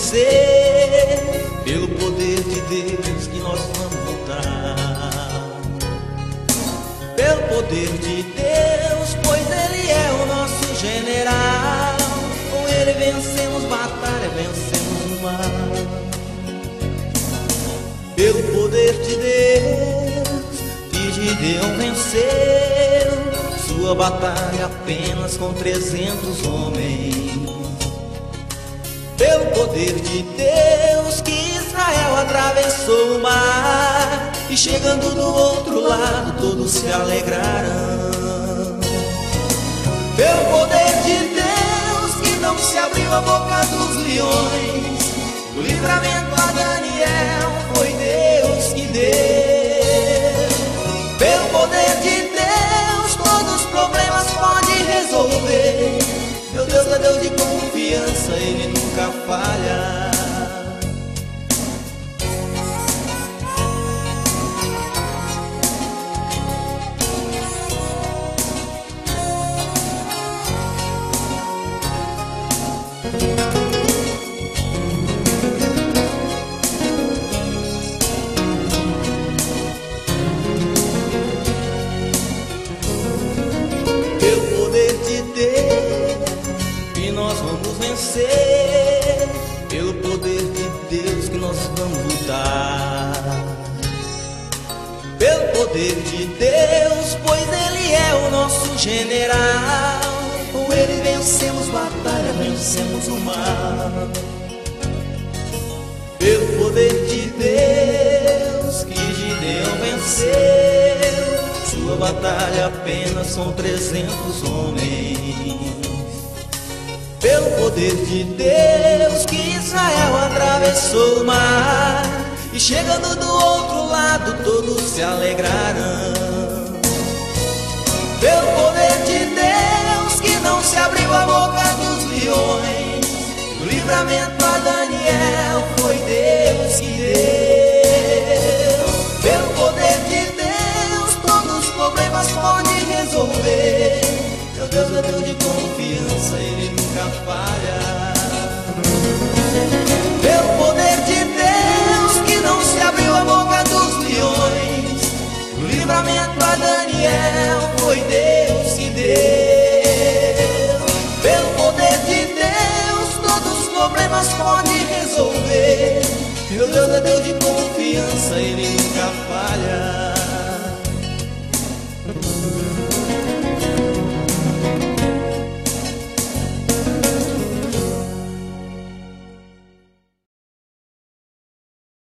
vencer. Pelo poder de Deus que nós vamos lutar. Pelo poder de Deus, pois Ele é o nosso general. Com Ele vencemos batalha, vencemos o mal. Pelo poder de Deus, que Gideão venceu sua batalha apenas com 300 homens. Pelo poder de Deus que Israel atravessou o mar, e chegando do outro lado todos se alegrarão. Pelo poder de Deus que não se abriu a boca dos leões, o livramento a Daniel foi Deus que deu. Pelo poder de Deus todos os problemas pode resolver. Meu Deus é Deus de confiança, Ele nunca falha. Pelo poder de Deus que nós vamos vencer. Pelo poder de Deus que nós vamos lutar. Pelo poder de Deus, pois Ele é o nosso general. Com Ele vencemos batalha, vencemos o mal. Pelo poder de Deus que Gideão venceu sua batalha apenas com 300 homens. Pelo poder de Deus que Israel atravessou o mar, e chegando do outro lado todos se alegrarão. Pelo poder de Deus que não se abriu a boca dos leões, o livramento a Daniel foi Deus que deu. Pelo poder de Deus todos os problemas pode resolver. Meu Deus é Deus de confiança, Ele nunca falha. Pelo poder de Deus que não se abriu a boca dos leões, o livramento a Daniel foi Deus que deu. Pelo poder de Deus todos os problemas pode resolver. Meu Deus é Deus de confiança, Ele nunca falha.